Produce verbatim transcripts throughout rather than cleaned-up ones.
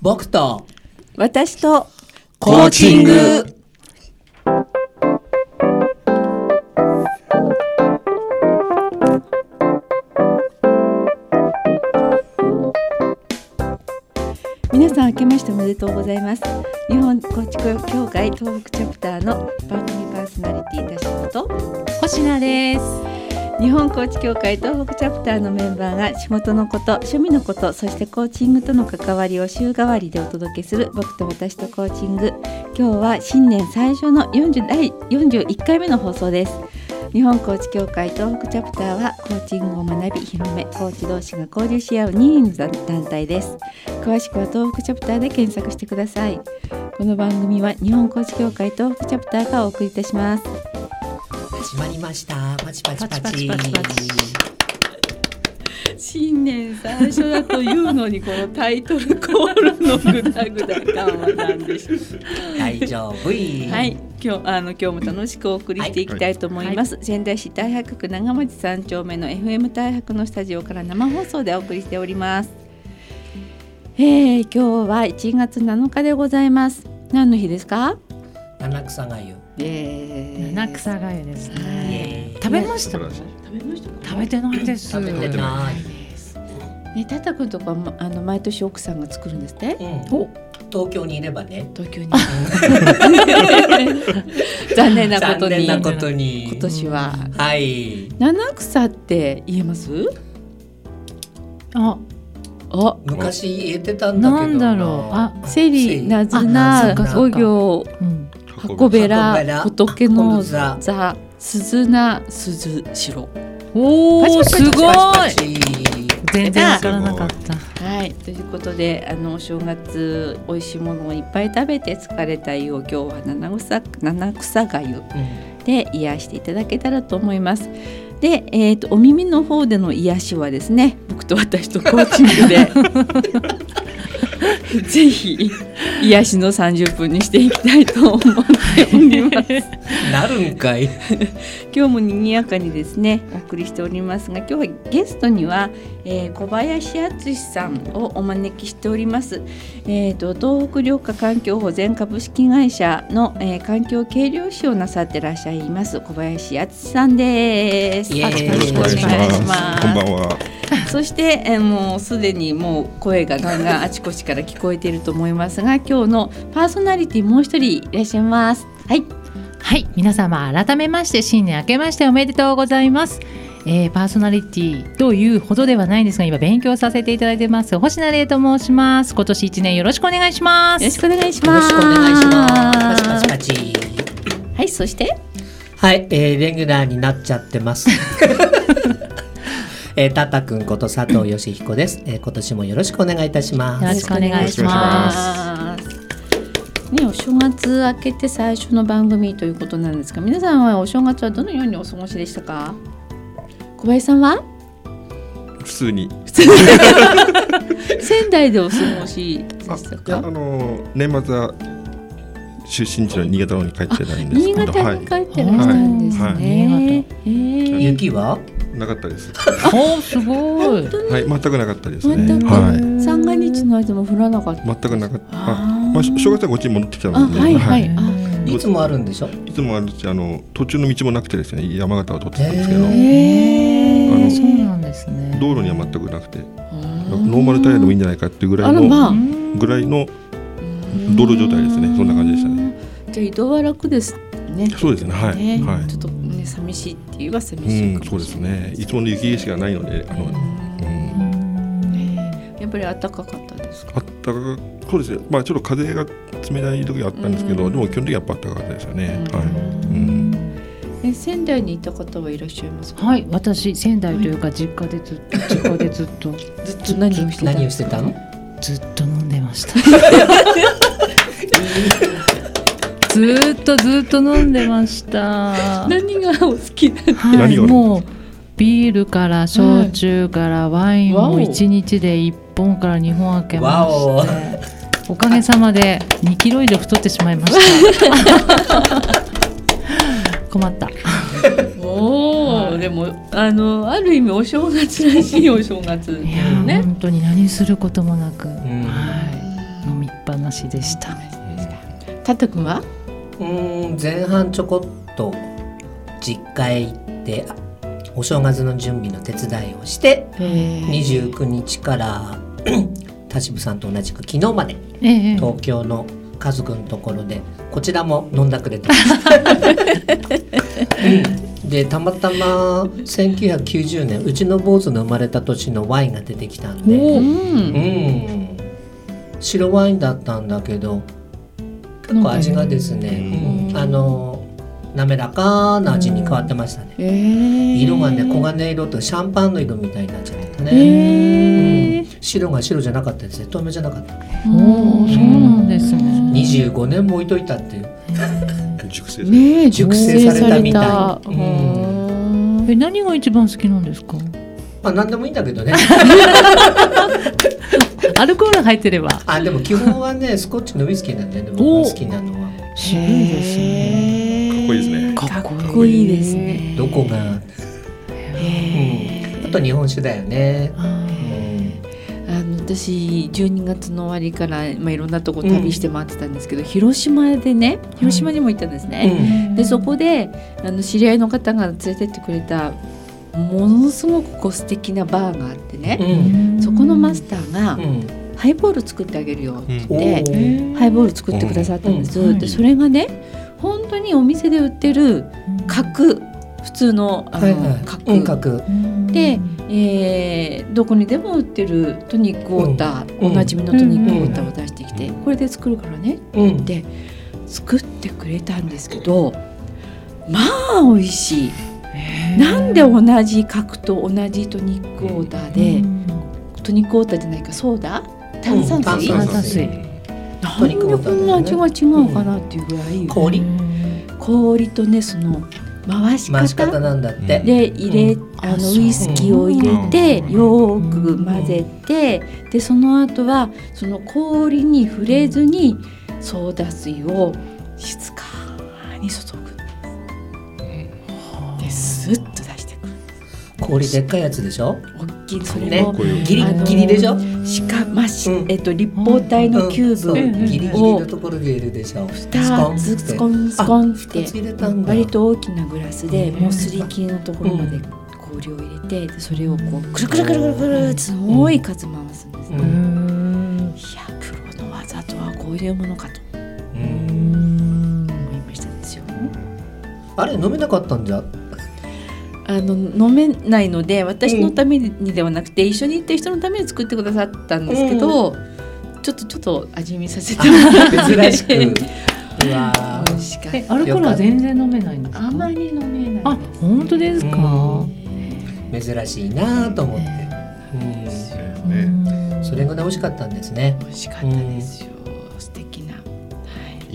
僕と私とコーチング。 皆さん明けましておめでとうございます。日本コーチ協会東北チャプターの番組パーソナリティ田島と星名です。 日本コーチ協会東北チャプターのメンバーが仕事のこと、趣味のこと、そしてコーチングとの関わりを週替わりでお届けする僕と私とコーチング。今日は新年最初のよんじゅうだいよんじゅういっかいめの放送です。日本コーチ協会東北チャプターはコーチングを学び広め、コーチ同士が交流し合う任意の団体です。詳しくは東北チャプターで検索してください。この番組は日本コーチ協会東北チャプターがお送りいたします。 始まりました。パチパチパチパチパチパチパチ。 新年最初だというのにこのタイトルコールのグダグダ感は何でしょう。 大丈夫。はい、 今日あの今日も楽しくお送りしていきたいと思います。はい、仙台市太白区長町さん丁目の エフエム 太白のスタジオから生放送でお送りしております。えー、今日はいちがつなのかでございます。何の日ですか？ 七草がゆ。 えー、 七草がゆですね。食べましたか？ 食べましたか？ 食べてないです。 食べてないです。 ね、タタ君とかもあの毎年奥さんが作るんですって、うん、 お東京にいればね。 東京に残念なことに残念なことに今年は、 うん、はい七草って言えます？ ああ昔言えてたんだけどな, なんだろう。あセリナズナ五行箱べら仏の座鈴名鈴代。 おーすごい。全然わからなかった。 はい、ということであのお正月おいしいものをいっぱい食べて疲れた湯を今日は七草七草がゆで癒していただけたらと思います。で、えーと、お耳の方での癒しはですね、僕と私とコーチングでぜひ癒しのさんじゅっぷんにしていきたいと思っておりますなるんかい今日も賑やかにですねお送りしておりますが、今日はゲストには、えー、小林敦さんをお招きしております。えーと、東北緑化環境保全株式会社の、えー、環境計量士をなさってらっしゃいます小林敦さんです。 よろしくお願いします。 こんばんは。 そして、えー、もうすでにもう声がガンガンあちこちから聞こえていると思いますが、今日のパーソナリティもう一人いらっしゃいます。はいはい、皆様改めまして新年明けましておめでとうございます。えー、パーソナリティというほどではないんですが今勉強させていただいてます星名玲と申します。今年いちねんよろしくお願いします。 よろしくお願いします。 よろしくお願いします。パチパチパチ。 はい、そしてはい、えー、レギュラーになっちゃってますえー、タタくんこと佐藤義彦です、えー、今年もよろしくお願いいたします。 よろしくお願いします。 ね、お正月明けて最初の番組ということなんですが、皆さんはお正月はどのようにお過ごしでしたか？小林さんは普通に仙台でお過ごしでしたか？ あ, あの年末は出身地の新潟の方に帰ってたんですけど、 新潟に帰ってらっしゃるんですね。はいはいえー、雪はなかったです。 おすごい。 はい、全くなかったですね。 全く、 はい、 三が日の間も降らなかった。 全くなかった。あ、まあ正月はこっちに戻ってきたので、 はいはい。はい、 いつもあるんでしょ？ いつもあるし、あの途中の道もなくてですね、山形を通ってたんですけど、 へー、あのそうなんですね。 道路には全くなくて、ノーマルタイヤでもいいんじゃないかっていうぐらいの、まあ、ぐらいの道路状態ですね。そんな感じでしたね。 じゃあ移動は楽ですね。 そうですね。はい。はい。 ちょっとね寂しいって言えば寂しいかもしれない。 うん、そうですね。いつもの雪景色がないので、あの、うんうんやっぱり暖かかったですか？ 暖かそうですね。まあちょっと風が冷たい時があったんですけど、でも基本的にはやっぱ暖かかったですよね。はい。うん。 え仙台にいた方はいらっしゃいますか？ はい、私仙台というか実家でずっと実家でずっとずっと何をしてた？ 何をしてたの？ ずっと飲んでましたずっとずっと飲んでました。 何がお好きなんですか？ はい、もうビールから焼酎からワインをいちにちでいっぽんからにほん開けまして、おかげさまでにキロ以上太ってしまいました困ったおー、でもあのある意味お正月らしいお正月ですよね。 いや本当に何することもなく、 うん、 はい、のん話でした。 タッタ君はうーん前半ちょこっと実家へ行ってお正月の準備の手伝いをしてにじゅうくにちから田渋さんと同じく昨日まで東京の家族のところでこちらも飲んだくれてました、うん、でたまたませんきゅうひゃくきゅうじゅうねんうちの坊主の生まれた年のワインが出てきたんで、うん、白ワインだったんだけど結構味がですね、うん、あの滑らかな味に変わってましたね、えー、色がね黄金色とシャンパンの色みたいになっちゃってたね、えーうん、白が白じゃなかったですね透明じゃなかった。 おー、そうなんですね。 にじゅうごねんも置いといたっていう熟成された、ね、 熟成されたみたい、うん、 え何が一番好きなんですか？ まあ何でもいいんだけどねアルコール入ってればあでも基本はねスコッチのウイスキーなんで、ね、僕が好きなのは渋いですね。 かっこいいですね。 かっこいいですね。 どこが、うん、あと日本酒だよね。 あの私じゅうにがつの終わりから、まあ、いろんなとこ旅して回ってたんですけど、うん、広島でね広島にも行ったんですね、うん、でそこであの知り合いの方が連れてってくれたものすごくこう素敵なバーがあってね、うん、そこのマスターが、うんハイボール作ってあげるよって言って、うん、ハイボール作ってくださったんです、うん、でそれがね本当にお店で売ってる角、普通のあの、はいはい、角、うん、角で、えー、どこにでも売ってるトニックウォーター、うん、おなじみのトニックウォーターを出してきて、うん、これで作るからね、うん、で作ってくれたんですけどまあ美味しい。なんで同じ角と同じトニックウォーターで、うん、トニックウォーターじゃないかソーダ炭酸水、うん、炭酸水なんでこんな味が違うかなっていうぐらい、うん、 氷氷とねその回し方、 回し方なんだってで入れ、うん、あのウイスキーを入れて、うん、よーく混ぜて、うん、でその後はその氷に触れずにソーダ水を静かに注ぐ、うん、でスッと出してくる。 氷でっかいやつでしょ。 大きいそれも、 ね、ギリギリでしょ。 しかまし、うんえっと、立方体のキューブを、うん、 ギリギリのところで入れるでしょ。 ふたつスコンスコンって割と大きなグラスでもうすり切りのところまで氷を入れて、でそれをこうくるくるくるくるくるすごい数回すんですね、うん、いやプロの技とはこういうものかとうん思いましたですよ。 あれ飲めなかったんじゃあの飲めないので私のためにではなくて、うん、一緒に行った人のために作ってくださったんですけど、うん、ちょっとちょっと味見させてもらって珍しくうわ美味しかった。 えアルコールは全然飲めないんですか？ あまり飲めない。 あ本当ですか、うん、 珍しいなと思って、うんうん、それぐらい美味しかったんですね。 美味しかったですよ、うん、素敵な、はい、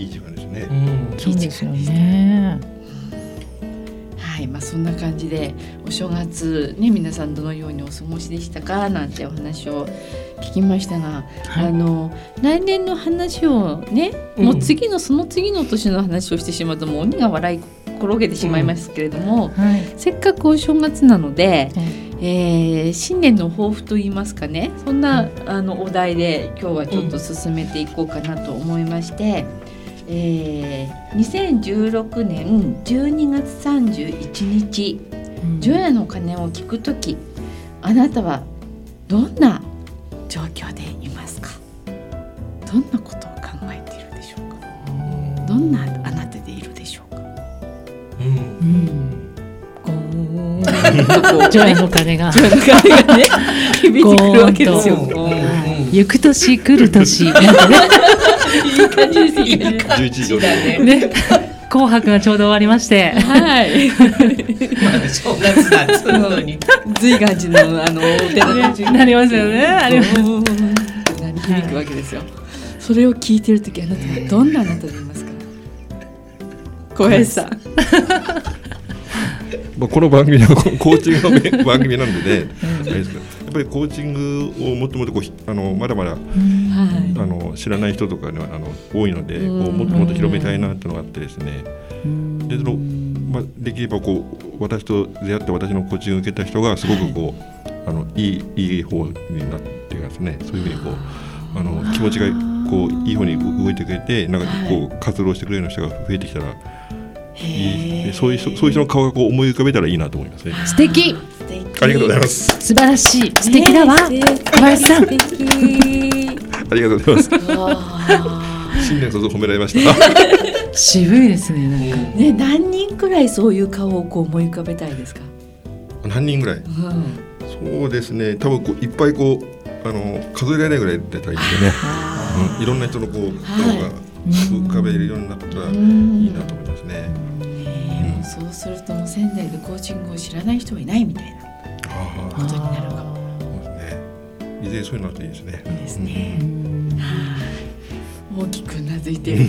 いい時間ですね、 うん、そうですよね。 はいまあ、そんな感じでお正月、ね、皆さんどのようにお過ごしでしたかなんてお話を聞きましたが、はい、あの来年の話をね、うん、もう次のその次の年の話をしてしまうともう鬼が笑い転げてしまいますけれども、うんはい、せっかくお正月なので、うんえー、新年の抱負といいますかねそんな、うん、あのお題で今日はちょっと進めていこうかなと思いまして、うんえー、にせんじゅうろくねんじゅうにがつさんじゅういちにち、うん、除夜の鐘を聞くときあなたはどんな状況でいますか？どんなことを考えているでしょうか？どんなあなたでいるでしょうか？うんうん、 除夜の鐘が除夜の鐘がね響いてくるわけですよ。 行く年来る年なんかねいい感じですいい感じじゅういちじだね。ね紅白がちょうど終わりまして、 はい。 まだ正月だっつうのに随願寺のあのお寺の感じなりますよね。あります。 鳴り響くわけですよ。それを聞いてるときあなたはどんなあなたでいますか？小林さん。 まあこの番組はコーチングの番組なので、ね、うん、やっぱりコーチングをもっともっとこうあのまだまだ、うん、あの知らない人とか、ね、あの多いので、うん、こうもっともっと広めたいなというのがあってですね、うん、でそのまあ、できればこう私と出会って私のコーチングを受けた人がすごくこう、はい、あのいいいい方になっていますね。そういうふうにこうあの気持ちがこういい方に動いてくれて、なんかこう活動してくれる人が増えてきたらいい、そういう人、そういう人の顔がこう思い浮かべたらいいなと思いますね。 素敵。 ありがとうございます。 素晴らしい、素敵だわ、小林さん。 素敵。 ありがとうございます。新年早々褒められました。 渋いですね。なんかね、何人くらいそういう顔をこう思い浮かべたいですか。 何人ぐらい、うん、そうですね、多分こういっぱいこうあの数えられないぐらい出たらいいですよね。うん、いろんな人のこう顔が浮かべるようになったらいいなと思いますね。 うん、そうするともう仙台でコーチングを知らない人はいないみたいなことになるかも。 そうですね。いずれそういうのっていいですね。 いいですね。大きくうなずいてる。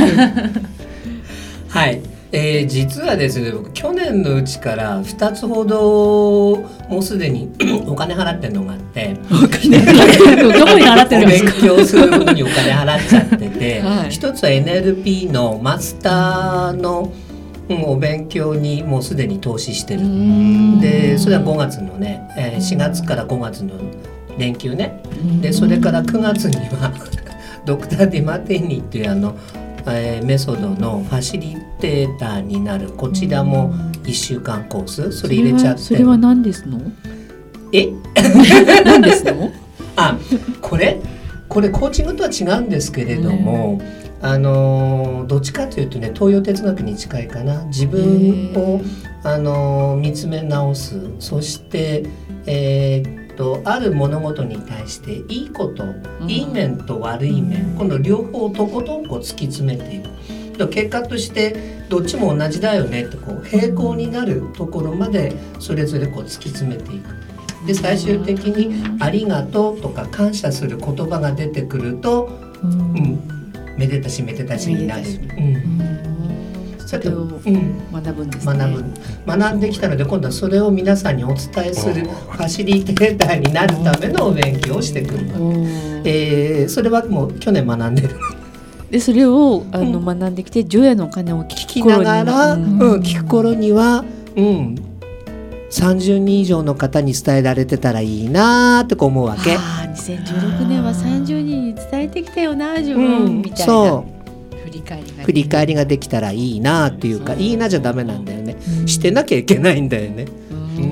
はい。えー、実はですね、僕去年のうちからふたつほどもうすでにお金払ってるのがあって、 お金どこに払ってるんですか。 お勉強する分にお金払っちゃってて、 はい、 一つは エヌエルピー のマスターの、うん、お勉強にもうすでに投資してる。でそれはごがつのね、えー、しがつからごがつの連休ね。でそれからくがつにはドクター・ディマティーニっていうあのえー、メソドのファシリテーターになる、こちらもいっしゅうかんコース、それ入れちゃって。 それは何ですの？ え何ですの？ あ、これこれコーチングとは違うんですけれども、あのー、どっちかというとね、東洋哲学に近いかな。自分を、あのー、見つめ直す、そして、えーとある物事に対していいこと、うん、いい面と悪い面、この両方をとことんこう突き詰めていく。結果としてどっちも同じだよねってこう平行になるところまでそれぞれこう突き詰めていく。で最終的にありがとうとか感謝する言葉が出てくると、うんうん、めでたしめでたしになる。 それを学ぶんですね。 学ぶ、学んできたので今度はそれを皆さんにお伝えするファシリテーターになるためのお勉強をしてくる。えー、それはもう去年学んでる。 でそれをあの、うん、学んできて除夜の鐘を聞きながら、うんうん、聞く頃には、うん、さんじゅうにん以上の方に伝えられてたらいいなって思うわけ。 あにせんじゅうろくねんはさんじゅうにんに伝えてきたよな自分、うん、みたいな。そう振り返りが振り返りができたらいいなっていうか、いいなじゃダメなんだよね、うん、してなきゃいけないんだよね、うん、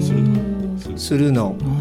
するの、うん、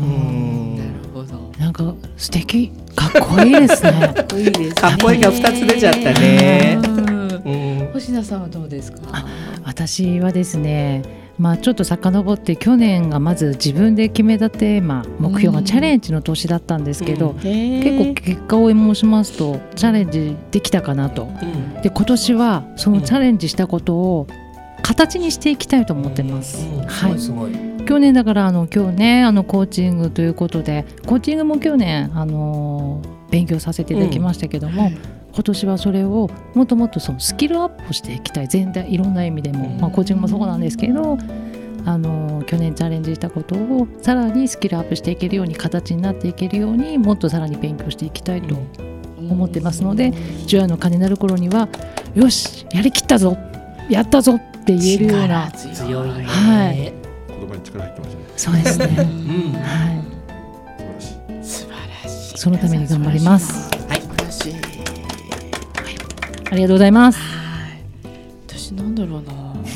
なるほど。 なんか素敵、かっこいいですね。 かっこいいですね。 かっこいいがふたつ出ちゃったね、うんうん、星名さんはどうですか。 あ、私はですね、まあ、ちょっと遡って去年がまず自分で決めたテーマ目標がチャレンジの年だったんですけど、うん、結構結果を申しますとチャレンジできたかなと、うん、で今年はそのチャレンジしたことを形にしていきたいと思ってます、うんうん、はい、すごいすごい。去年だからあの今日ねあのコーチングということでコーチングも去年あの勉強させていただきましたけども、うん、今年はそれをもっともっとそのスキルアップしていきたい。全体いろんな意味でも、まあ、コーチングもそうなんですけど、あの去年チャレンジしたことをさらにスキルアップしていけるように形になっていけるようにもっとさらに勉強していきたいと思ってますので、除夜の鐘になる頃にはよしやりきったぞやったぞって言えるような強いね、 はい、 言葉に力入ってますね。 そうですね、うん、はい、 素晴らしい。 そのために頑張ります。 はい、素晴らしい、はい、 ありがとうございます。 私なんだろうな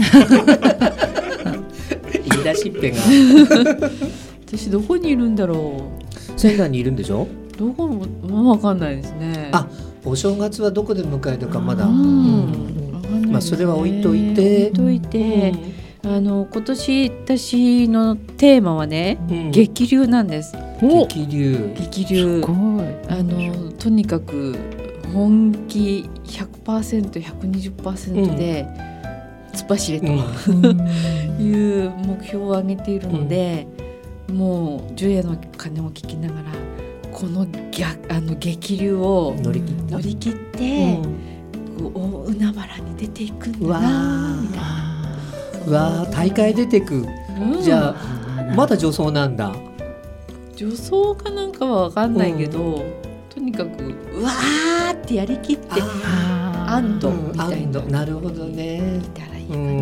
言い出しっぺが私どこにいるんだろう。仙台にいるんでしょ。 どこも分かんないですね。 あ、お正月はどこで迎えるかまだ、 うんうんね、 まあそれは置いといて置いといて、うん、あの今年私のテーマはね、うん、激流なんです。 激流激流すごい。あのとにかく本気 ひゃくパーセント、ひゃくにじゅっパーセント で突っ走れと、うん、いう目標を上げているので、うん、もう除夜の鐘を聞きながらこの逆あの激流を乗り切った、乗り切って、うん、こう大海原に出ていくんだなみたいな。 うわー、大会出てく、うん、じゃあまだ助走なんだ。 助走かなんかは分かんないけど、うん、とにかくうわーってやりきって安堵みたいな、 うん、なるほどね。 いたらいいかな、 うん、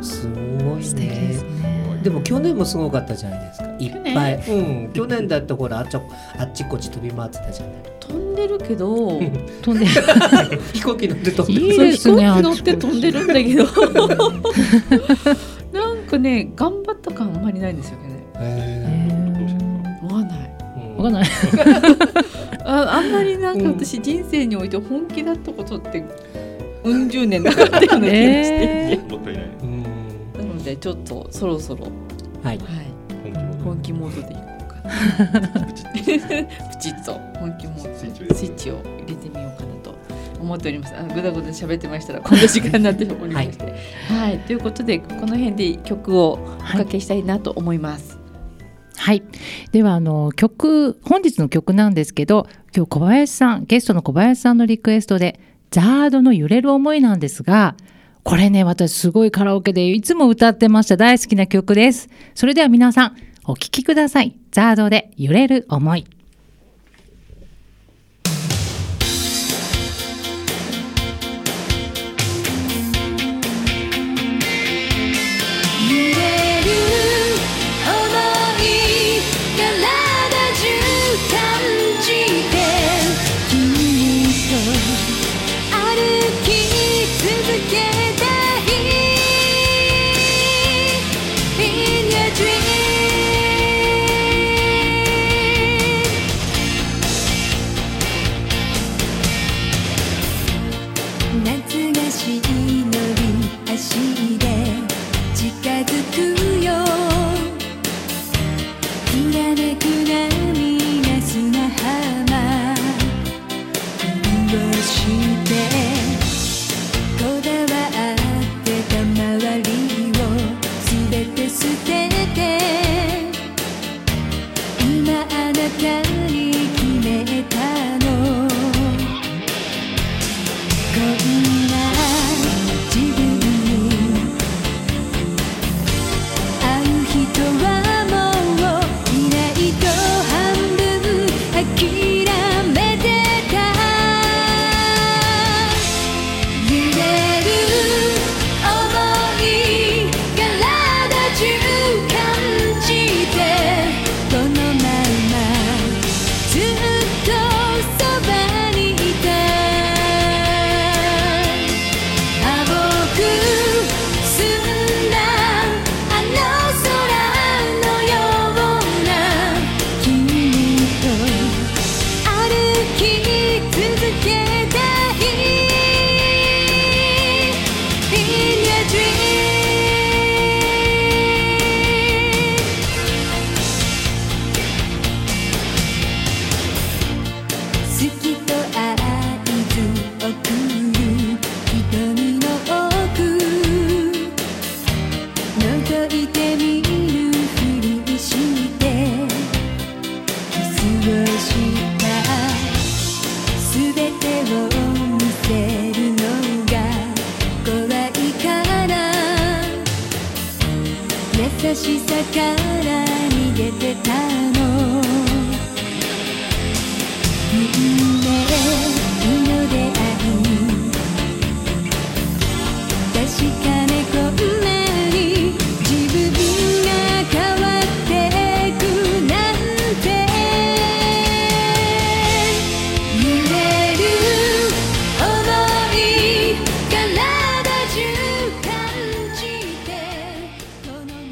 すごい ね, ですね。 でも去年もすごかったじゃないですか。いっぱい、うん、去年だってほらあっち、あっちこっち飛び回ってたじゃない。 と飛んでるけど飛んで飛行機乗って飛んでる。 いいですね。 飛行機乗って飛んでるんだけどなんかね頑張った感あんまりないんですよね。わかんない。 わかんないあ, あんまりなんか私人生において本気だったことってうん十年なかったような気がしていて、 えー、もったいない。 なのでちょっとそろそろ、 はいはい、 本気モードでいこうかなプチッと本気モードスイッチを入れてみようかなと思っております。あぐだぐだ喋ってましたらこんな時間になっておりまして、はいはい、ということでこの辺で曲をおかけしたいなと思います。 はい、ではあの曲本日の曲なんですけど、今日小林さんゲストの小林さんのリクエストでザードの揺れる思いなんですが、これね私すごいカラオケでいつも歌ってました大好きな曲です。それでは皆さんお聴きください。ザードで揺れる思い。 優しさから逃げてたの運命の出会い確かめこんなに自分が変わってくなんて揺れる想い体中感じてこのまま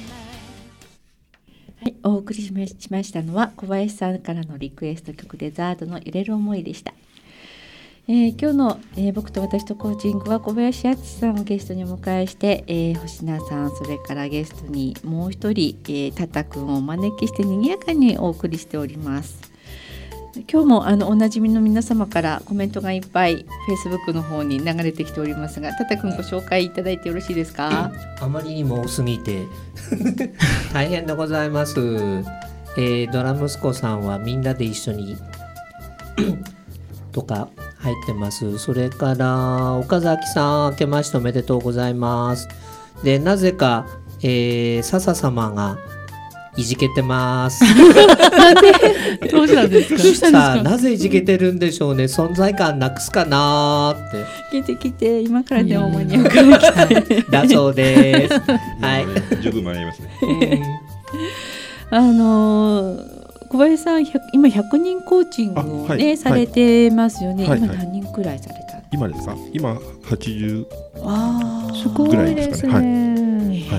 はい、お送りしましたのは小林さんからのリクエスト曲でザードの揺れる思いでした。えー、今日の、えー、僕と私とコーチングは小林敦さんをゲストにお迎えして、えー、星名さんそれからゲストにもう一人、えー、タタくんをお招きして賑やかにお送りしております。今日もあのおなじみの皆様からコメントがいっぱい Facebook の方に流れてきておりますが、タタくんご紹介いただいてよろしいですか？ あまりにも多すぎて大変でございます。えー、ドラ息子さんはみんなで一緒にとか入ってます。それから岡崎さん明けましておめでとうございます。でなぜか、えー、笹様がいじけてますなんでどうしたんですか？ さあなぜいじけてるんでしょうね。存在感なくすかなーって聞いてきて今からでも間に合うから来てだそうです。はい十分間に合いますね。 あのー、 小林さん今ひゃくにんコーチングを、ねはい、されてますよね、はい、今何人くらいされた、はい、 今ですか今はちじゅうすぐらいですかね。 はい、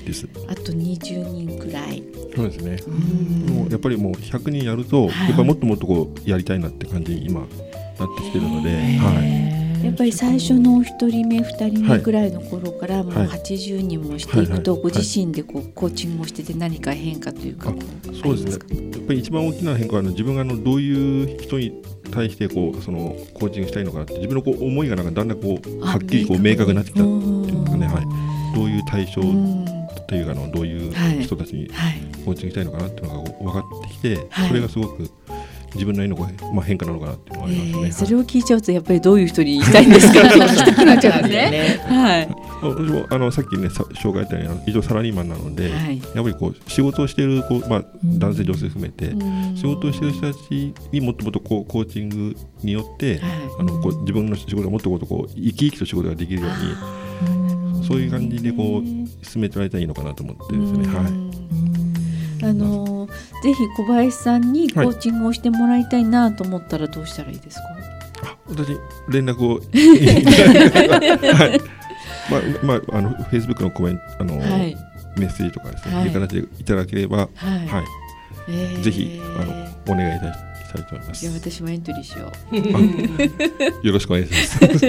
ですあとにじゅうにんくらい。 そうですね。もうやっぱりもうひゃくにんやると、はい、やっぱりもっともっとこうやりたいなって感じに今なってきてるので、はい、 やっぱり最初のひとりめふたりめくらいの頃からもうはちじゅうにんもしていくと、ご自身でこうコーチングをしてて何か変化というか、 そうですね。やっぱり一番大きな変化は自分があのどういう人に対してこうそのコーチングしたいのかなって自分のこう思いがなんかだんだんこうはっきりこう明確になってきたっていうんですかね。はい、どういう対象というかのどういう人たちにコーチングしたいのかなっていうのが分かってきて、はい、それがすごく自分なりのこう、まあ、変化なのかなっていうのがありますね。えー、 それを聞いちゃうとやっぱりどういう人にしたいんですかって聞きたくなっちゃうんですね。はい。 私もあのさっきね紹介したように一応サラリーマンなので、はい、やっぱりこう仕事をしているこう、まあ、男性女性含めて、うん、仕事をしている人たちにもっともっとこうコーチングによって、はい、あのこう自分の仕事がもっともっとこう生き生きと仕事ができるように、そういう感じでこう進めてもらいたいのかなと思ってですね。はい。 あのぜひ小林さんにコーチングをしてもらいたいなと思ったらどうしたらいいですか？ はい、私連絡をはい、まあまああのフェイスブックのコメントあの、はい、メッセージとかですね、はい、いう形でいただければ、はいはいえー、ぜひあのお願いいたしたいと思います。 いや私もエントリーしよう。 よろしくお願いします。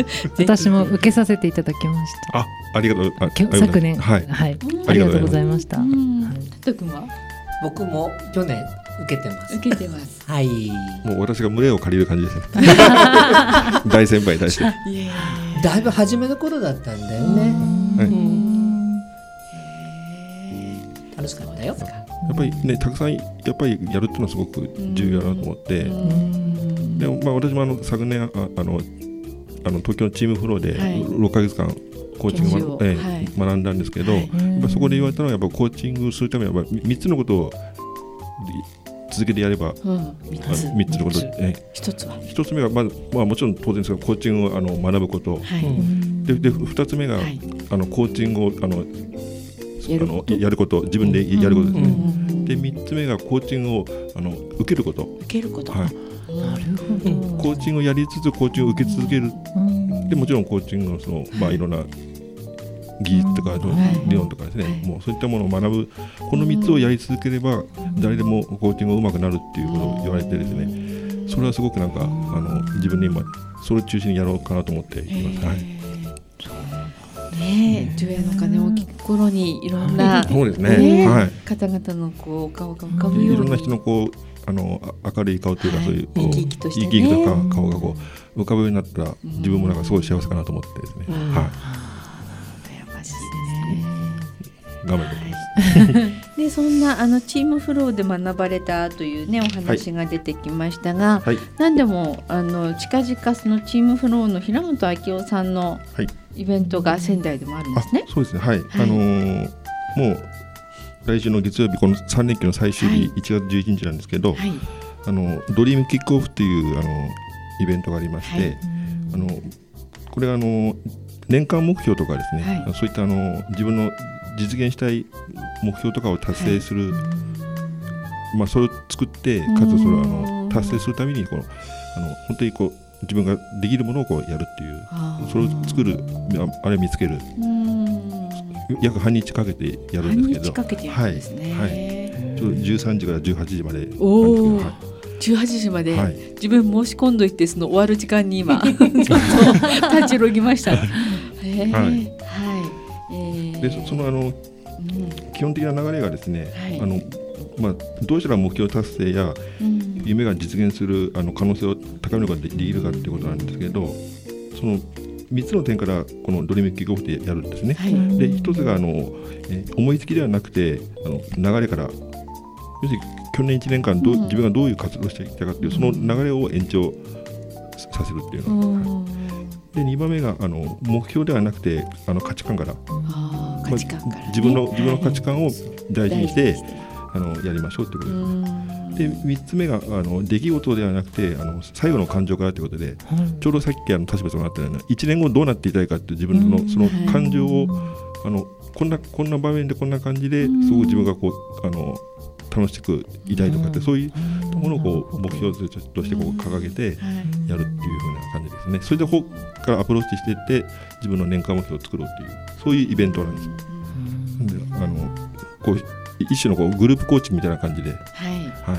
私も受けさせていただきました。 あ、ありがとう。あ昨年はい、はい、ありがとうございました。たとくんは？ 僕も去年受けてます。 受けてます。 はい。 もう私が胸を借りる感じですね。大先輩大先輩。 だいぶ初めの頃だったんだよね。はい、楽しかったよ。 やっぱりねたくさんやっぱりやるっていうのはすごく重要だなと思って。でもまあ私もあの昨年ああのあの東京のチームフローでろっかげつかんコーチングを、ええはい、学んだんですけど、はい、そこで言われたのはやっぱコーチングするためにはみっつのことを続けてやれば、うん、みっつ, みっつのこと、ええ、 ひとつはひとつめがまず、まあ、もちろん当然ですがコーチングをあの学ぶこと、はい、で, でふたつめが、はい、あのコーチングをあのやること、あのやること自分でやることですね、うん、でみっつめがコーチングをあの受けること受けること、 はい、なるほど。 コーチングをやりつつコーチングを受け続ける、うん、でもちろんコーチングのその、まあ、いろんな技術とか理論とかですね、はい、もうそういったものを学ぶこのみっつをやり続ければ誰でもコーチングが上手くなるっていうことを言われてですね、それはすごくなんかあの自分で今それを中心にやろうかなと思っています。はい、 ねえ、除夜の鐘を聞く頃にいろんな、 そうですね、はい、 方々のこう顔が浮かぶように、 いろんな人のこうあの明るい顔というか、はい、そういう生き生きとしてね、 生き生きとか顔がこう浮かぶようになったら自分もなんかすごい幸せかなと思ってですね、うん、はい、頑張ってます。 でそんなあのチームフローで学ばれたというねお話が出てきましたが、はい、何でもあの近々そのチームフローの平本明夫さんのイベントが仙台でもあるんですね。 あ、そうですね、はい、はい、あのー、もう来週の月曜日このさん連休の最終日、はい、いちがつじゅういちにちなんですけど、はい、あのドリームキックオフっていうあのイベントがありまして、はい、あのこれはあの年間目標とかですね、はい、そういったあの自分の実現したい目標とかを達成する、はい、まあ、それを作ってかつそれをあの達成するためにこのあの本当にこう自分ができるものをこうやるっていう、それを作る、あれを見つける、約半日かけてやるんですけど、半日かけてやるんですね、 はいはい、ちょうどじゅうさんじからじゅうはちじまで、 おー、はい、じゅうはちじまで、はい、自分申し込んどいてその終わる時間に今ちょっと立ち退ぎました。へー、はい、はい、えー、 で そ, そのあの、うん、基本的な流れがですね、はい、あのまあ、どうしたら目標達成や夢が実現するあの可能性を高めることができるかということなんですけど、そのみっつの点からこのドリームキックオフでやるんですね、はい、でひとつがあの、え思いつきではなくてあの流れから、要するに去年いちねんかんどう、うん、自分がどういう活動をしてきたかというその流れを延長させるっていうの、うん、でにばんめがあの目標ではなくてあの価値観から、 あ、価値観からね、 まあ、自分の、自分の価値観を大事にして、はい、あのやりましょうということです。でみっつめがあの出来事ではなくてあの最後の感情からということで、うん、ちょうどさっきあの立場さんがあったようないちねんごどうなっていたいかという自分のその感情を、うん、あのこんなこんな場面でこんな感じですごく自分がこうあの楽しくいたいとかって、そういうところをこう目標としてこう掲げてやるっていう風な感じですね。それでここからアプローチしていって自分の年間目標を作ろうっていうそういうイベントなんです。であのこう一種のこうグループコーチみたいな感じで、はいはい、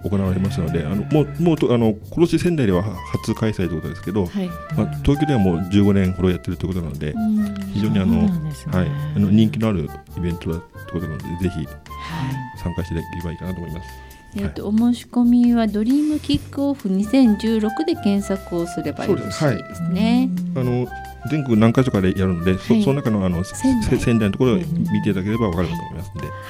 行われますので、あのもうもうとあの今年仙台では初開催ということですけど、はい、まあ、東京ではもうじゅうごねんほどやってるということなので、非常にあの、ね、はい、あの人気のあるイベントだということなので、ぜひ参加していただければいいかなと思います。 えー、とお申し込みはドリームキックオフにせんじゅうろくで検索をすればよろしいですね。 はい、あの全国何か所かでやるので、はい、そ, その中の, あの仙台, 仙台のところを見ていただければ分かると思いますので、はい、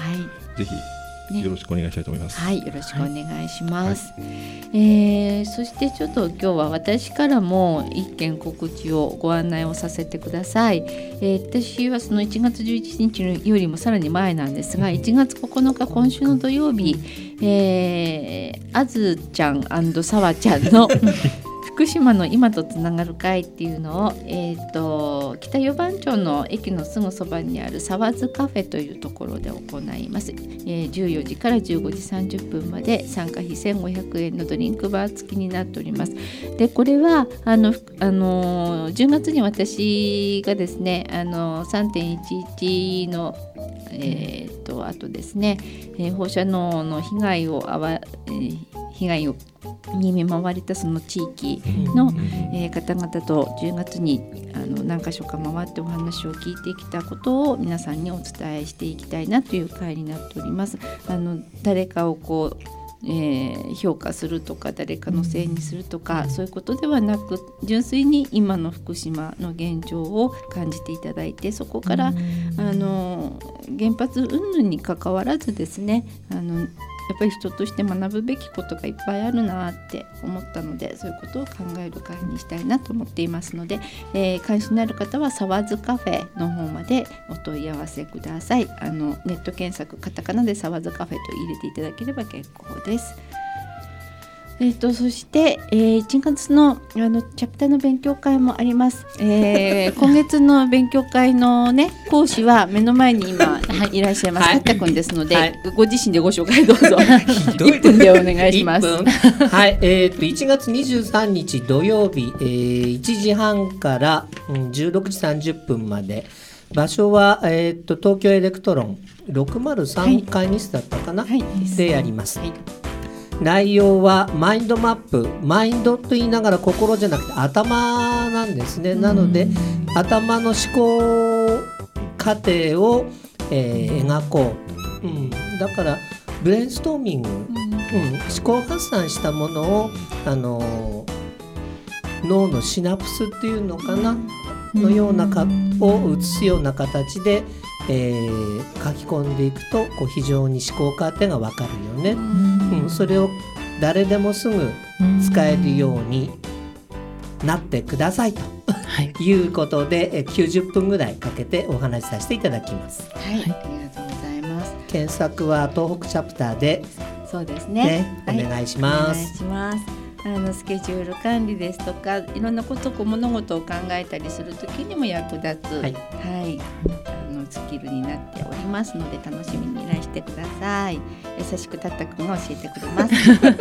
ぜひよろしくお願いしたいと思います。 はい、よろしくお願いします。はい、えー、そしてちょっと今日は私からも一件告知をご案内をさせてください。えー、私はそのいちがつじゅういちにちよりもさらに前なんですが、いちがつここのか今週の土曜日、えー、あずちゃん&さわちゃんの福島の今とつながる会っていうのを、えー、と北四番町の駅のすぐそばにある沢津カフェというところで行います。えー、じゅうよじからじゅうごじさんじゅっぷんまで参加費せんごひゃくえんのドリンクバー付きになっております。でこれはあの、あのー、じゅうがつに私がですね、あのー、さんてんいちいち のえー、とあとですね、えー、放射能の被害をあわ、えー、被害をに見舞われたその地域の、えー、方々とじゅうがつにあの何か所か回ってお話を聞いてきたことを皆さんにお伝えしていきたいなという会になっております。あの誰かをこうえー、評価するとか誰かのせいにするとか、そういうことではなく、純粋に今の福島の現状を感じていただいて、そこからあの原発云々に関わらずですね、あのやっぱり人として学ぶべきことがいっぱいあるなって思ったので、そういうことを考える会にしたいなと思っていますので、えー、関心のある方は沢津カフェの方までお問い合わせください。あのネット検索カタカナで沢津カフェと入れていただければ結構です。えー、とそして、えー、いちがつ の, あのチャプターの勉強会もあります。えー、今月の勉強会の、ね、講師は目の前に今いらっしゃいます、はい、たったくんですので、はい、ご自身でご紹介どうぞいっぷんでお願いします。 はい、えー、といちがつにじゅうさんにち土曜日、えー、いちじはんから、うん、じゅうろくじさんじゅっぷんまで、場所は、えー、と東京エレクトロンろくまるさんかいミスだったかな、はいはい、でやります。はい、内容はマインドマップ、マインドと言いながら心じゃなくて頭なんですね。なので頭の思考過程を、えー、描こう、うん、だからブレインストーミング、うん、思考発散したものを、あのー、脳のシナプスっていうのかなのようなかを映すような形で、えー、書き込んでいくとこう非常に思考過程が分かるよね。うん、それを誰でもすぐ使えるようになってくださいと、はい、いうことできゅうじゅっぷんぐらいかけてお話しさせていただきます。 はい、ありがとうございます。 検索は東北チャプターで、 そうですね、 ね、お願いします。 はい、お願いします。あのスケジュール管理ですとか、いろんなことこう物事を考えたりするときにも役立つ、はいはい、あのスキルになっておりますので、楽しみにいらしてください。優しくたったくんが教えてくれます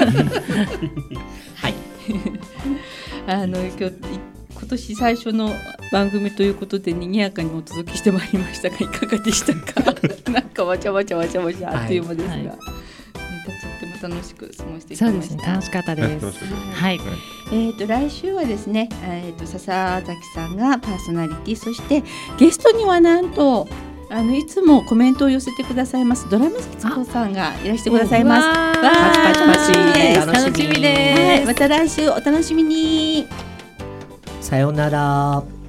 はいあの今日今年最初の番組ということで賑やかにお届けしてまいりましたが、いかがでしたかなんかわちゃわちゃわちゃわちゃあっという間ですが、はいはい、とっても楽しく過ごしてきました。 そうですね、楽しかったです。はい。 えーと来週はですね、えーと笹崎さんがパーソナリティ、そしてゲストにはなんとあのいつもコメントを寄せてくださいますドラムスキツコさんがいらしてくださいます。わー、 パチパチパチ、 楽しみです。また来週お楽しみに。 さようなら。